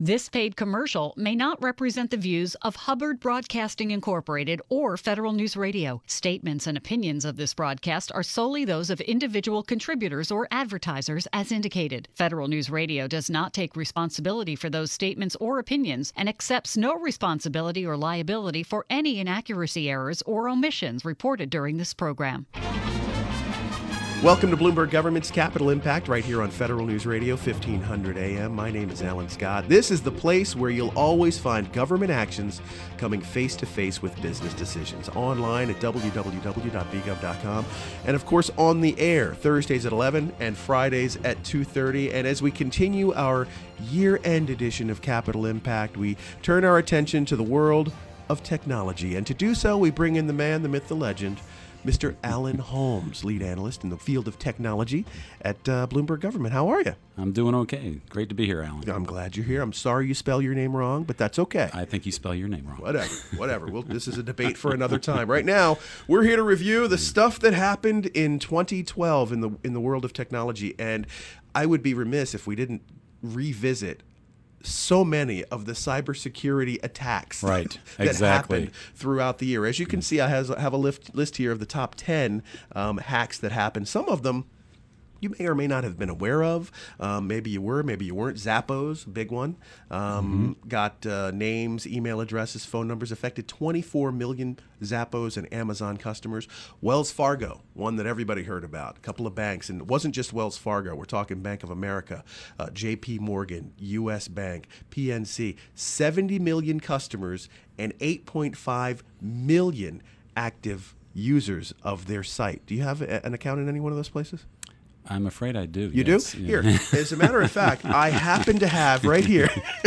This paid commercial may not represent the views of Hubbard Broadcasting Incorporated or Federal News Radio. Statements and opinions of this broadcast are solely those of individual contributors or advertisers as indicated. Federal News Radio does not take responsibility for those statements or opinions and accepts no responsibility or liability for any inaccuracy, errors, or omissions reported during this program. Welcome to Bloomberg Government's Capital Impact right here on Federal News Radio, 1500 AM. My name is Alan Scott. This is the place where you'll always find government actions coming face-to-face with business decisions. Online at www.bgov.com. And, of course, on the air, Thursdays at 11 and Fridays at 2:30. And as we continue our year-end edition of Capital Impact, we turn our attention to the world of technology. And to do so, we bring in the man, the myth, the legend, Mr. Alan Holmes, lead analyst in the field of technology at Bloomberg Government. How are you? I'm doing okay. Great to be here, Alan. I'm glad you're here. I'm sorry you spell your name wrong, but that's okay. I think you spell your name wrong. Whatever. This is a debate for another time. Right now, we're here to review the stuff that happened in 2012 in the world of technology, and I would be remiss if we didn't revisit so many of the cybersecurity attacks that happened throughout the year. As you can see, I have a list here of the top 10 hacks that happened. Some of them you may or may not have been aware of. Maybe you were, maybe you weren't. Zappos, big one. Got names, email addresses, phone numbers, affected 24 million Zappos and Amazon customers. Wells Fargo, one that everybody heard about. A couple of banks, and it wasn't just Wells Fargo. We're talking Bank of America, JP Morgan, U.S. Bank, PNC. 70 million customers and 8.5 million active users of their site. Do you have an account in any one of those places? I'm afraid I do. You yes. do? Here, as a matter of fact, I happen to have right here.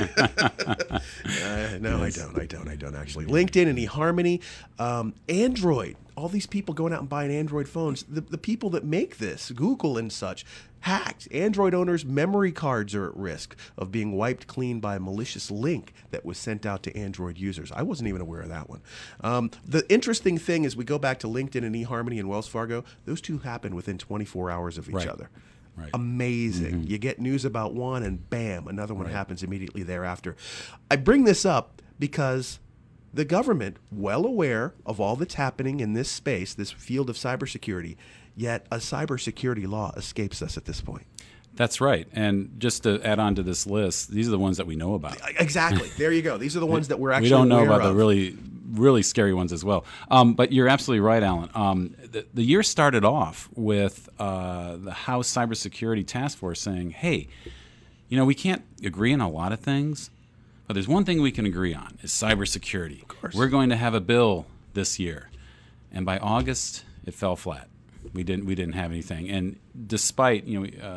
No, yes. I don't actually. LinkedIn and eHarmony, Android. All these people going out and buying Android phones. The people that make this, Google and such, hacked. Android owners' memory cards are at risk of being wiped clean by a malicious link that was sent out to Android users. I wasn't even aware of that one. The interesting thing is we go back to LinkedIn and eHarmony and Wells Fargo. Those two happened within 24 hours of each other. Right. Amazing. You get news about one and bam, another one happens immediately thereafter. I bring this up because the government, well aware of all that's happening in this space, this field of cybersecurity, yet a cybersecurity law escapes us at this point. That's right. And just to add on to this list, these are the ones that we know about. Exactly. There you go. These are the ones that we're actually aware of. We don't know aware about the really, really scary ones as well. But you're absolutely right, Alan. The year started off with the House Cybersecurity Task Force saying, hey, we can't agree on a lot of things, but there's one thing we can agree on is cybersecurity. Of course. We're going to have a bill this year. And by August, it fell flat. We didn't have anything. And despite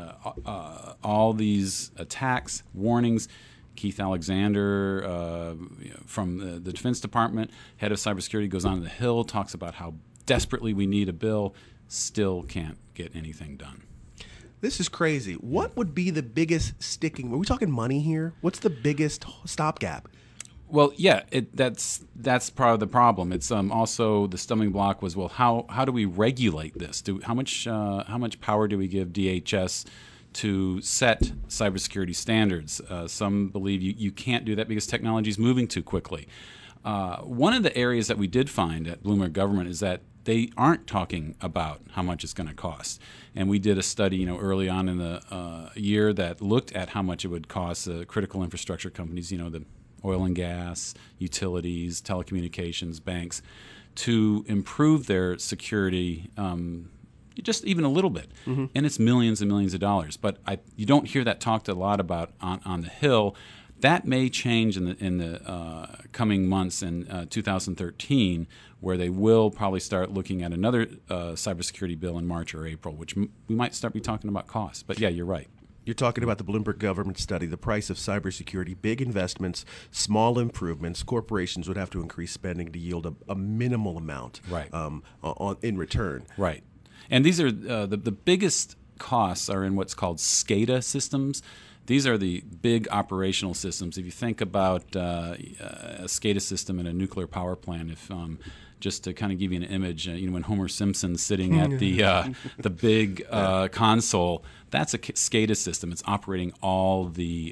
all these attacks, warnings, Keith Alexander from the Defense Department, head of cybersecurity, goes on the Hill, talks about how desperately we need a bill, still can't get anything done. This is crazy. What would be the biggest sticking? Are we talking money here? What's the biggest stopgap? Well, yeah, that's part of the problem. It's also the stumbling block was, well, how do we regulate this? How much power do we give DHS to set cybersecurity standards? Some believe you can't do that because technology is moving too quickly. One of the areas that we did find at Bloomberg Government is that they aren't talking about how much it's going to cost. And we did a study, early on in the year that looked at how much it would cost critical infrastructure companies, the oil and gas, utilities, telecommunications, banks, to improve their security just even a little bit. And it's millions and millions of dollars. But you don't hear that talked a lot about on the Hill. That may change in the coming months in 2013, where they will probably start looking at another cybersecurity bill in March or April, which we might start be talking about costs. But yeah, you're right. You're talking about the Bloomberg Government study, the price of cybersecurity, big investments, small improvements. Corporations would have to increase spending to yield a minimal amount in return. Right. And these are the biggest costs are in what's called SCADA systems. These are the big operational systems. If you think about a SCADA system in a nuclear power plant, if just to kind of give you an image, when Homer Simpson's sitting at the big console, that's a SCADA system. It's operating all the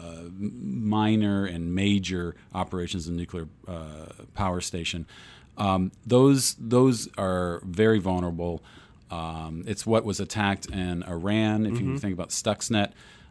minor and major operations of the nuclear power station. Those are very vulnerable. It's what was attacked in Iran. If you think about Stuxnet,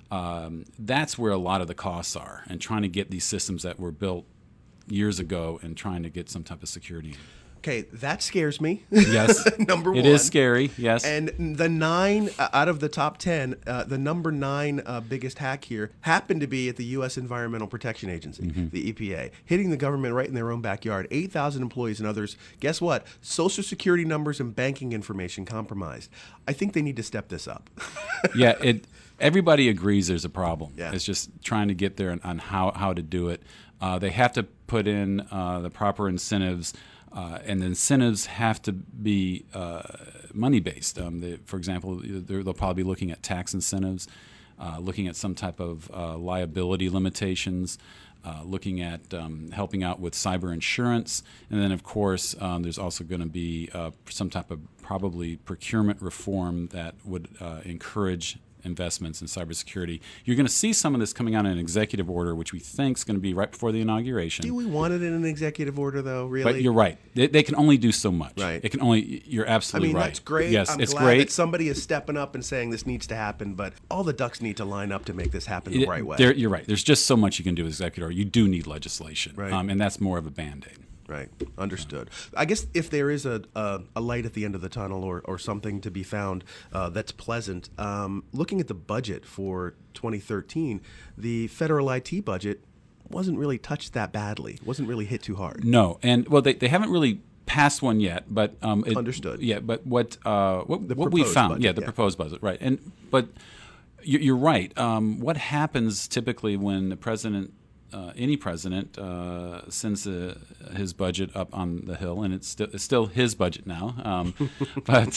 that's where a lot of the costs are, and trying to get these systems that were built years ago and trying to get some type of security in. Okay, that scares me. Yes. Number one. It is scary, yes. And the 9 out of the top 10, the number 9 biggest hack here happened to be at the U.S. Environmental Protection Agency, the EPA, hitting the government right in their own backyard. 8,000 employees and others. Guess what? Social security numbers and banking information compromised. I think they need to step this up. Yeah, everybody agrees there's a problem. Yeah. It's just trying to get there on how to do it. They have to put in the proper incentives. And the incentives have to be money-based. For example, they'll probably be looking at tax incentives, looking at some type of liability limitations, looking at helping out with cyber insurance. And then, of course, there's also going to be some type of probably procurement reform that would encourage investments in cybersecurity. You're going to see some of this coming out in an executive order, which we think is going to be right before the inauguration. Do we want it in an executive order, though, really? But you're right. They can only do so much. Right. It can only. You're absolutely right. That's great. Yes, I'm it's glad great. that somebody is stepping up and saying this needs to happen, but all the ducks need to line up to make this happen the right way. You're right. There's just so much you can do with executive order. You do need legislation, Right. And that's more of a Band-Aid. Right. Understood. I guess if there is a light at the end of the tunnel or something to be found that's pleasant, looking at the budget for 2013, the federal IT budget wasn't really touched that badly. Wasn't really hit too hard. No, and well, they haven't really passed one yet, but Understood. Yeah, but what we proposed found, budget, the yeah. proposed budget, right? But you're right. What happens typically when the president? Any president sends his budget up on the Hill, and it's still his budget now. But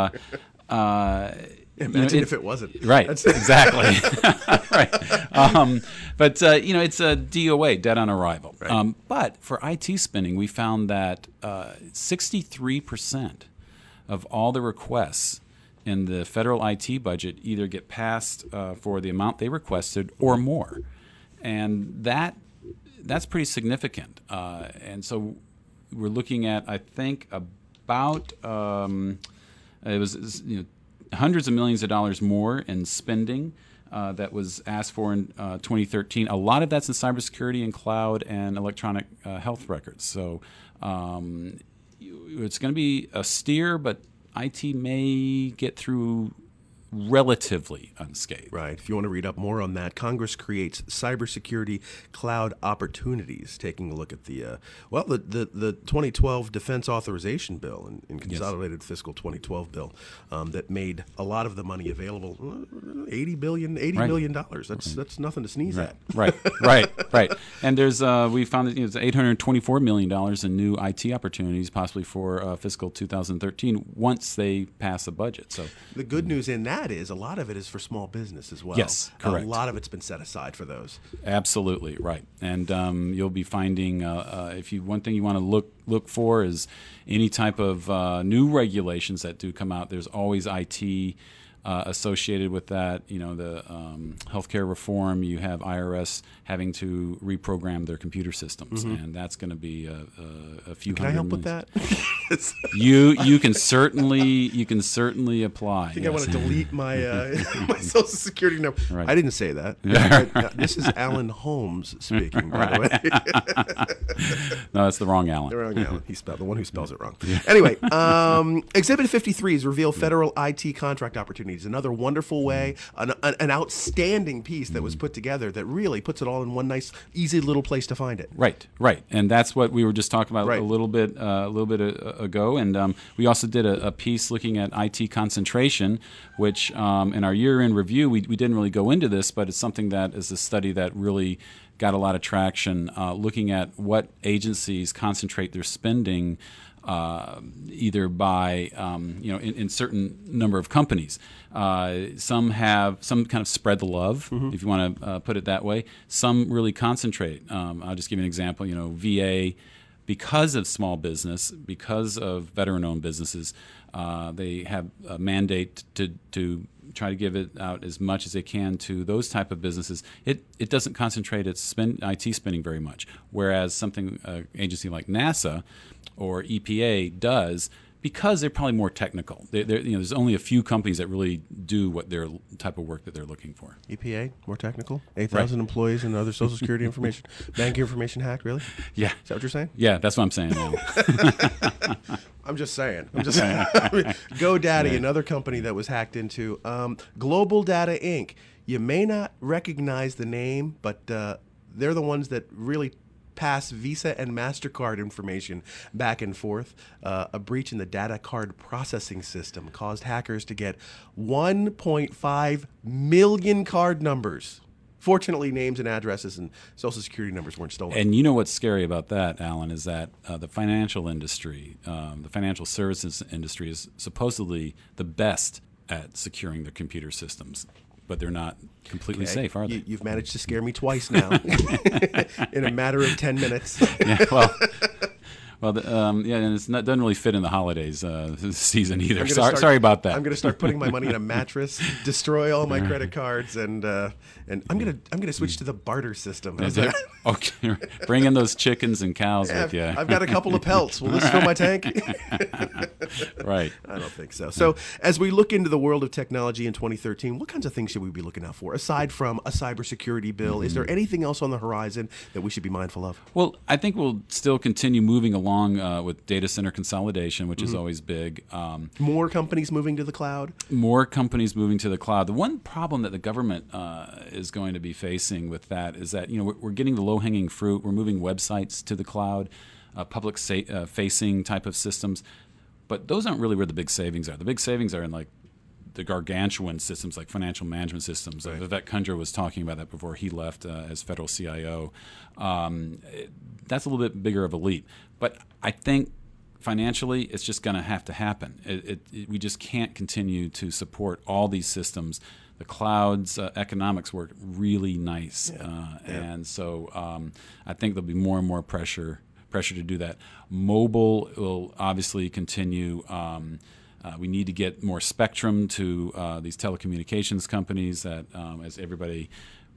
Imagine if it wasn't. Right, exactly. Right. But it's a DOA, dead on arrival. Right. But for IT spending, we found that 63% of all the requests in the federal IT budget either get passed for the amount they requested or more. And that's pretty significant. And so we're looking at, I think, about it was hundreds of millions of dollars more in spending that was asked for in 2013. A lot of that's in cybersecurity and cloud and electronic health records. So it's going to be a steer, but IT may get through relatively unscathed. Right. If you want to read up more on that, Congress creates cybersecurity cloud opportunities. Taking a look at the 2012 Defense Authorization Bill and Consolidated Fiscal 2012 bill that made a lot of the money available. $80 million. That's nothing to sneeze at. Right. And there's we found that it's $824 million in new IT opportunities, possibly for fiscal 2013, once they pass a budget. So the good news in that is a lot of it is for small business as well. Yes, correct. A lot of it's been set aside for those. Absolutely right, and you'll be finding one thing you want to look for is any type of new regulations that do come out. There's always IT associated with that. The healthcare reform. You have IRS having to reprogram their computer systems, and that's going to be a few. Can I help with that? You can certainly apply. I think I want to delete my my Social Security number. Right. I didn't say that. This is Alan Holmes speaking, by the way. No, that's the wrong Alan. The wrong Alan. The one who spells it wrong. Anyway, Exhibit 53 is reveal federal IT contract opportunities. Another wonderful way, an outstanding piece that was put together that really puts it all in one nice, easy little place to find it. Right, and that's what we were just talking about a little bit ago. And we also did a piece looking at IT concentration, which in our year-end review we didn't really go into this, but it's something that is a study that really got a lot of traction, looking at what agencies concentrate their spending. Either by in certain number of companies, some have some kind of spread the love, if you want to put it that way. Some really concentrate. I'll just give you an example. VA because of small business, because of veteran-owned businesses, they have a mandate to try to give it out as much as they can to those type of businesses. It doesn't concentrate its IT spending very much, whereas something agency like NASA or EPA does, because they're probably more technical. There's only a few companies that really do what their type of work that they're looking for. EPA, more technical, 8,000 employees and other Social Security information, bank information hacked, really? Yeah. Is that what you're saying? Yeah, that's what I'm saying now. I'm just saying. GoDaddy, another company that was hacked into. Global Data Inc. You may not recognize the name, but they're the ones that really pass Visa and MasterCard information back and forth. A breach in the data card processing system caused hackers to get 1.5 million card numbers. Fortunately, names and addresses and Social Security numbers weren't stolen. And you know what's scary about that, Alan, is that the financial industry, the financial services industry, is supposedly the best at securing their computer systems. But they're not completely safe, are they? You've managed to scare me twice now in a matter of 10 minutes. Yeah, and it doesn't really fit in the holidays season either. Sorry about that. I'm going to start putting my money in a mattress, destroy all my credit cards, and I'm going to switch to the barter system. Okay, bring in those chickens and cows with you. I've got a couple of pelts. Will this fill my tank? Right. I don't think so. So as we look into the world of technology in 2013, what kinds of things should we be looking out for aside from a cybersecurity bill? Is there anything else on the horizon that we should be mindful of? Well, I think we'll still continue moving along with data center consolidation, which is always big. More companies moving to the cloud? More companies moving to the cloud. The one problem that the government is going to be facing with that is that we're getting the low-hanging fruit. We're moving websites to the cloud, public-facing type of systems. But those aren't really where the big savings are. The big savings are in like the gargantuan systems like financial management systems. Right. Vivek Kundra was talking about that before he left as federal CIO. That's a little bit bigger of a leap. But I think financially it's just going to have to happen. We just can't continue to support all these systems. The cloud's economics work really nice. And so I think there'll be more and more pressure to do that. Mobile will obviously continue. We need to get more spectrum to these telecommunications companies that, as everybody,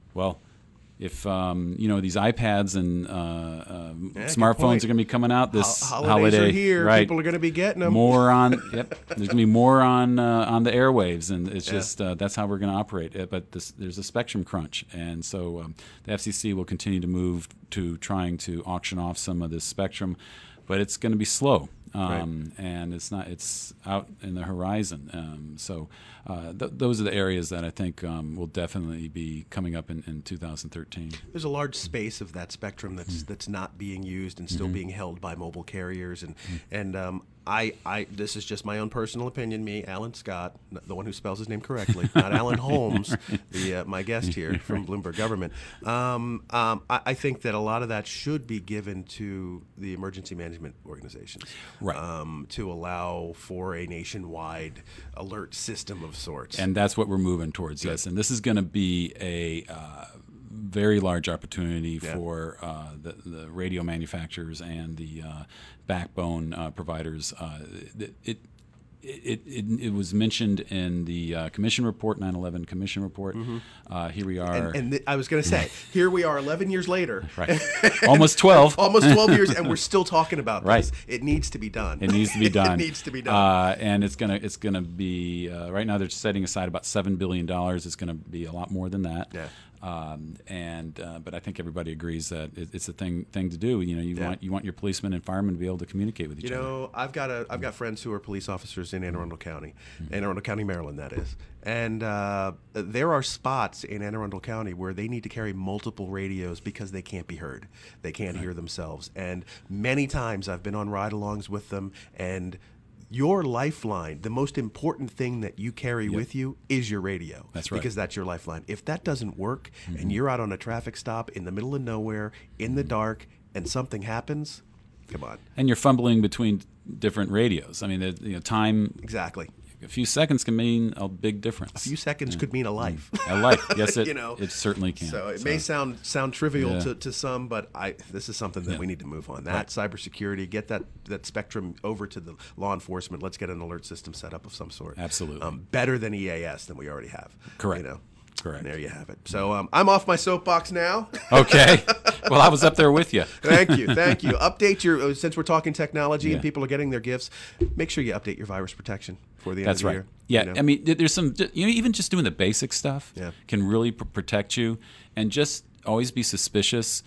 if these iPads and smartphones are going to be coming out this holidays are here. Right? People are going to be getting them. More on, there's going to be more on the airwaves, and it's just that's how we're going to operate. But there's a spectrum crunch, and so the FCC will continue to move to trying to auction off some of this spectrum, but it's going to be slow. And it's out in the horizon. Those are the areas that I think will definitely be coming up in 2013. There's a large space of that spectrum that's not being used and still being held by mobile carriers, and I this is just my own personal opinion. Me, Alan Scott, the one who spells his name correctly, not Alan Holmes, my guest here from Bloomberg Government. I think that a lot of that should be given to the emergency management organizations, right? To allow for a nationwide alert system of sorts. And that's what we're moving towards. Yes, and this is going to be a very large opportunity for the radio manufacturers and the backbone providers. It was mentioned in the commission report, 9/11 commission report. Here we are. And I was going to say, here we are 11 years later. Right. Almost 12. Almost 12 years, and we're still talking about this. Right. It needs to be done. It needs to be done. It needs to be done. And it's gonna be, right now they're setting aside about $7 billion. It's going to be a lot more than that. Yeah. But I think everybody agrees that it's a thing to do. You want your policemen and firemen to be able to communicate with each other. I've got friends who are police officers in Anne Arundel County, Anne Arundel County, Maryland, that is. And there are spots in Anne Arundel County where they need to carry multiple radios because they can't be heard. They can't hear themselves. And many times I've been on ride-alongs with them, and your lifeline, the most important thing that you carry with you is your radio. That's right. Because that's your lifeline. If that doesn't work and you're out on a traffic stop in the middle of nowhere, in the dark, and something happens, come on. And you're fumbling between different radios. I mean, time Exactly. a few seconds can mean a big difference. A few seconds could mean a life. A life, yes, it You know? it certainly can. So it may sound trivial Yeah. to some, but this is something that we need to move on. That cybersecurity, get that spectrum over to the law enforcement. Let's get an alert system set up of some sort. Absolutely. Better than EAS than we already have. Correct. You know. Correct. And there you have it. So I'm off my soapbox now. Okay. Well, I was up there with you. Thank you. Update your, since we're talking technology and people are getting their gifts, make sure you update your virus protection for the end of the year. Yeah, you know? I mean, there's some, even just doing the basic stuff can really protect you, and just always be suspicious.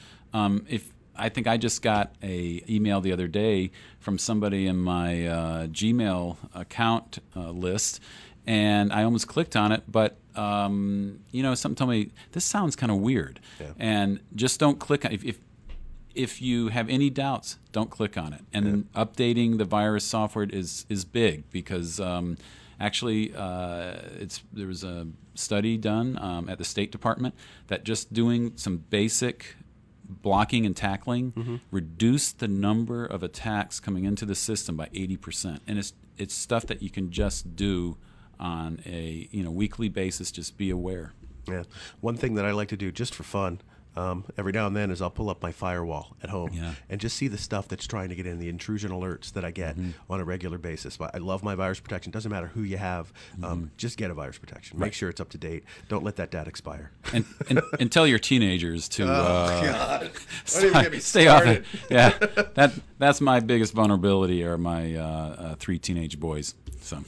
I think I just got a email the other day from somebody in my Gmail account list, and I almost clicked on it, but something told me this sounds kind of weird, and just don't click on it. If you have any doubts, don't click on it. And updating the virus software is big, because actually there was a study done at the State Department that just doing some basic blocking and tackling reduced the number of attacks coming into the system by 80%. And it's stuff that you can just do on a weekly basis. Just be aware. Yeah. One thing that I like to do just for fun, every now and then, is I'll pull up my firewall at home and just see the stuff that's trying to get in, the intrusion alerts that I get on a regular basis. I love my virus protection. Doesn't matter who you have, just get a virus protection. Make sure it's up to date. Don't let that data expire. And tell your teenagers to God. Don't even get me stay off started. it. Yeah, that's my biggest vulnerability, are my 3 teenage boys. So.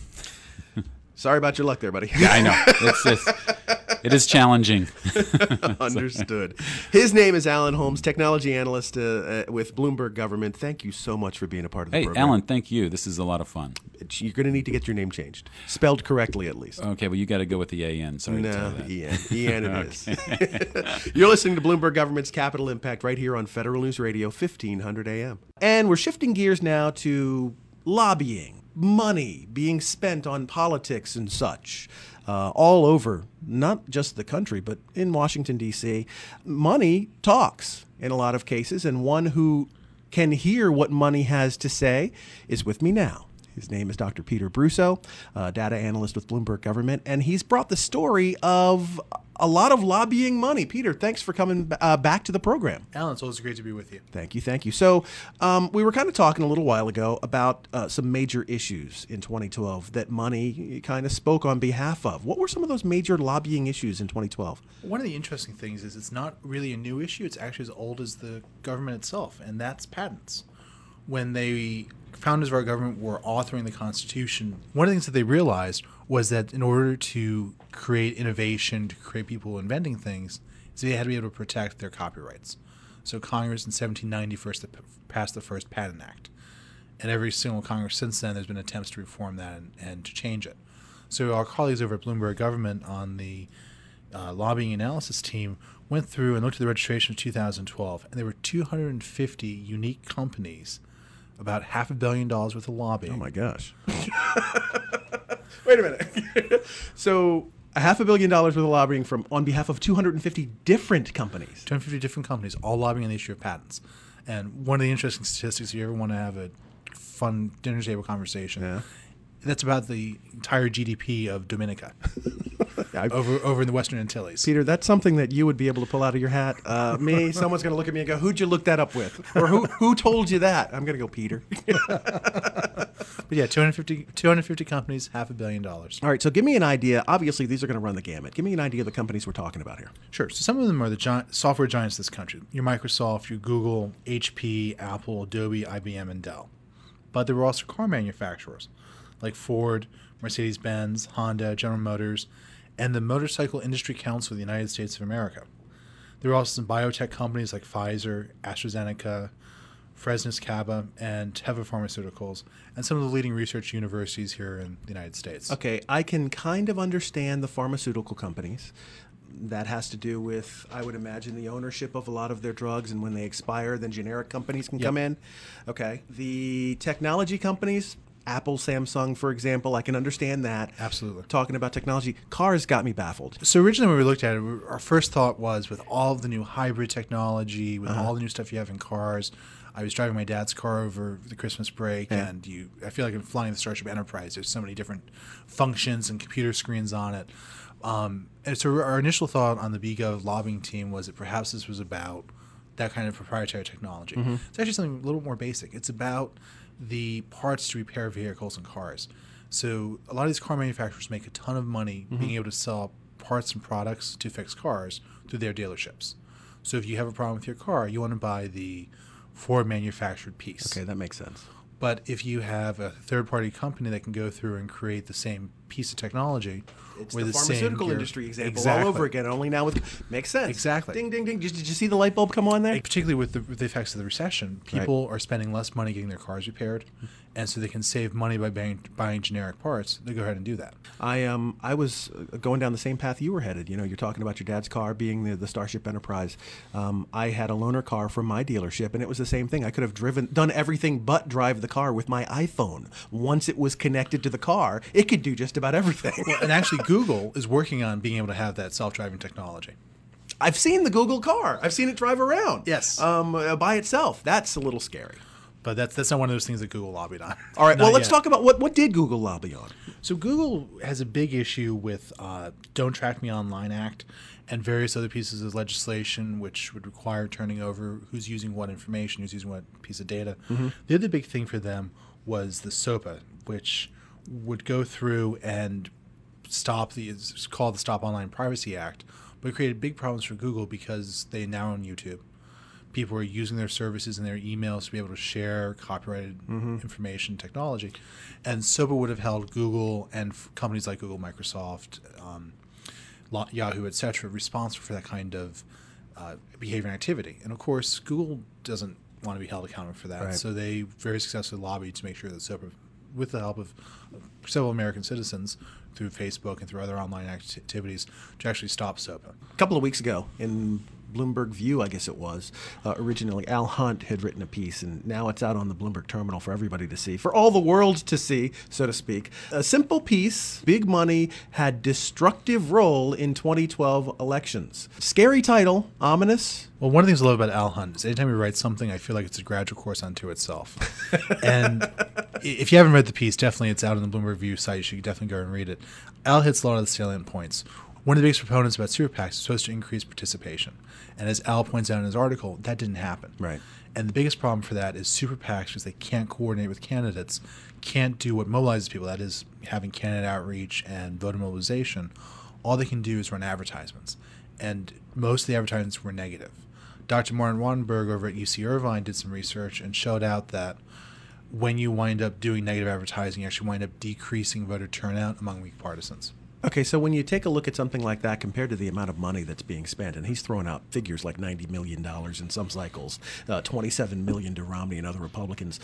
Sorry about your luck there, buddy. Yeah, I know. It is challenging. Understood. His name is Alan Holmes, technology analyst with Bloomberg Government. Thank you so much for being a part of the program. Hey, Alan, thank you. This is a lot of fun. You're going to need to get your name changed. Spelled correctly, at least. Okay, well, you got to go with the AN. Sorry to tell you that. EN it is. You're listening to Bloomberg Government's Capital Impact right here on Federal News Radio, 1500 AM. And we're shifting gears now to lobbying. Money being spent on politics and such all over, not just the country, but in Washington, D.C. Money talks in a lot of cases, and one who can hear what money has to say is with me now. His name is Dr. Peter Brusso, data analyst with Bloomberg Government, and he's brought the story of a lot of lobbying money. Peter, thanks for coming back to the program. Alan, it's always great to be with you. Thank you. So we were kind of talking a little while ago about some major issues in 2012 that money kind of spoke on behalf of. What were some of those major lobbying issues in 2012? One of the interesting things is it's not really a new issue. It's actually as old as the government itself, and that's patents. When the founders of our government were authoring the Constitution, one of the things that they realized was that in order to create innovation, to create people inventing things, is they had to be able to protect their copyrights. So Congress in 1790 passed the first Patent Act. And every single Congress since then, there's been attempts to reform that and to change it. So our colleagues over at Bloomberg Government on the lobbying analysis team went through and looked at the registration of 2012, and there were 250 unique companies, about $500 million worth of lobbying. Oh my gosh. Wait a minute. So $500 million worth of lobbying on behalf of 250 different companies. 250 different companies, all lobbying on the issue of patents. And one of the interesting statistics, if you ever want to have a fun dinner table conversation, that's about the entire GDP of Dominica over in the Western Antilles. Peter, that's something that you would be able to pull out of your hat. Me, someone's going to look at me and go, who'd you look that up with? Or who told you that? I'm going to go, Peter. But yeah, 250 companies, $500 million. All right, so give me an idea. Obviously, these are going to run the gamut. Give me an idea of the companies we're talking about here. Sure. So some of them are the software giants of this country. Your Microsoft, your Google, HP, Apple, Adobe, IBM, and Dell. But there were also car manufacturers like Ford, Mercedes-Benz, Honda, General Motors, and the Motorcycle Industry Council of the United States of America. There were also some biotech companies like Pfizer, AstraZeneca, Fresenius Kabi, and Teva Pharmaceuticals, and some of the leading research universities here in the United States. Okay, I can kind of understand the pharmaceutical companies. That has to do with, I would imagine, the ownership of a lot of their drugs, and when they expire, then generic companies can come in. Okay. The technology companies, Apple, Samsung, for example. I can understand that. Absolutely. Talking about technology. Cars got me baffled. So originally when we looked at it, our first thought was with all of the new hybrid technology, with all the new stuff you have in cars. I was driving my dad's car over the Christmas break, and I feel like I'm flying the Starship Enterprise. There's so many different functions and computer screens on it. And so our initial thought on the BGov lobbying team was that perhaps this was about that kind of proprietary technology. It's actually something a little more basic. It's about the parts to repair vehicles and cars. So a lot of these car manufacturers make a ton of money being able to sell parts and products to fix cars through their dealerships. So if you have a problem with your car, you want to buy the Ford manufactured piece. Okay, that makes sense. But if you have a third-party company that can go through and create the same piece of technology, It's with the same pharmaceutical gear- industry example Exactly. all over again, only now with... Makes sense. Exactly. Ding, ding, ding. Did you see the light bulb come on there? Particularly with the effects of the recession, people are spending less money getting their cars repaired, and so they can save money by buying generic parts. They go ahead and do that. I was going down the same path you were headed. You know, you're talking about your dad's car being the Starship Enterprise. I had a loaner car from my dealership, and it was the same thing. I could have done everything but drive the car with my iPhone. Once it was connected to the car, it could do just about everything. Well, and actually, Google is working on being able to have that self-driving technology. I've seen the Google car. I've seen it drive around. Yes. By itself. That's a little scary. But that's not one of those things that Google lobbied on. All right. Not Well, let's yet. talk about what did Google lobby on? So Google has a big issue with Don't Track Me Online Act and various other pieces of legislation which would require turning over who's using what information, who's using what piece of data. The other big thing for them was the SOPA, which would go through and it's called the Stop Online Privacy Act, but it created big problems for Google because they now own YouTube. People are using their services and their emails to be able to share copyrighted information technology. And SOPA would have held Google and companies like Google, Microsoft, Yahoo, etc., responsible for that kind of behavior and activity. And of course, Google doesn't want to be held accountable for that. Right. So they very successfully lobbied to make sure that SOPA, with the help of several American citizens through Facebook and through other online activities, to actually stop SOPA. A couple of weeks ago in Bloomberg View, I guess it was, originally Al Hunt had written a piece, and now it's out on the Bloomberg terminal for everybody to see, for all the world to see, so to speak. A simple piece, big money, had destructive role in 2012 elections. Scary title, ominous. Well, one of the things I love about Al Hunt is anytime he writes something, I feel like it's a graduate course unto itself. And if you haven't read the piece, definitely it's out on the Bloomberg View site. You should definitely go and read it. Al hits a lot of the salient points. One of the biggest proponents about super PACs is supposed to increase participation. And as Al points out in his article, that didn't happen. Right. And the biggest problem for that is super PACs, because they can't coordinate with candidates, can't do what mobilizes people, that is having candidate outreach and voter mobilization. All they can do is run advertisements. And most of the advertisements were negative. Dr. Martin Wattenberg over at UC Irvine did some research and showed out that when you wind up doing negative advertising, you actually wind up decreasing voter turnout among weak partisans. Okay, so when you take a look at something like that compared to the amount of money that's being spent, and he's throwing out figures like $90 million in some cycles, $27 million to Romney and other Republicans,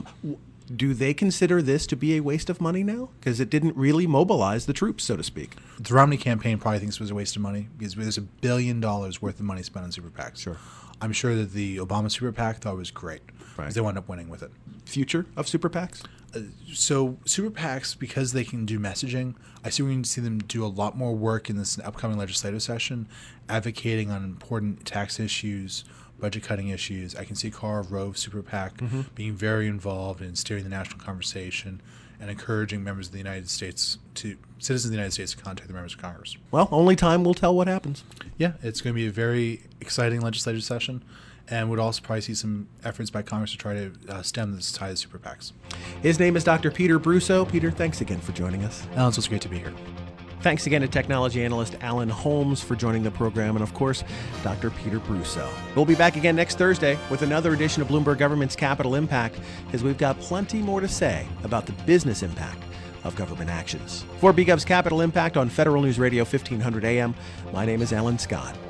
do they consider this to be a waste of money now? Because it didn't really mobilize the troops, so to speak. The Romney campaign probably thinks it was a waste of money because there's $1 billion worth of money spent on super PACs. Sure. I'm sure that the Obama super PAC thought it was great because Right. they wound up winning with it. Future of super PACs? So super PACs, because they can do messaging, I see we're going to see them do a lot more work in this upcoming legislative session, advocating on important tax issues, budget cutting issues. I can see Karl Rove super PAC being very involved in steering the national conversation and encouraging members of the United States citizens of the United States to contact the members of Congress. Well, only time will tell what happens. Yeah, it's going to be a very exciting legislative session, and would also probably see some efforts by Congress to try to stem this tide of super PACs. His name is Dr. Peter Brusso. Peter, thanks again for joining us. Alan, so it's great to be here. Thanks again to technology analyst Alan Holmes for joining the program, and of course, Dr. Peter Brusso. We'll be back again next Thursday with another edition of Bloomberg Government's Capital Impact, because we've got plenty more to say about the business impact of government actions. For BGov's Capital Impact on Federal News Radio 1500 AM, my name is Alan Scott.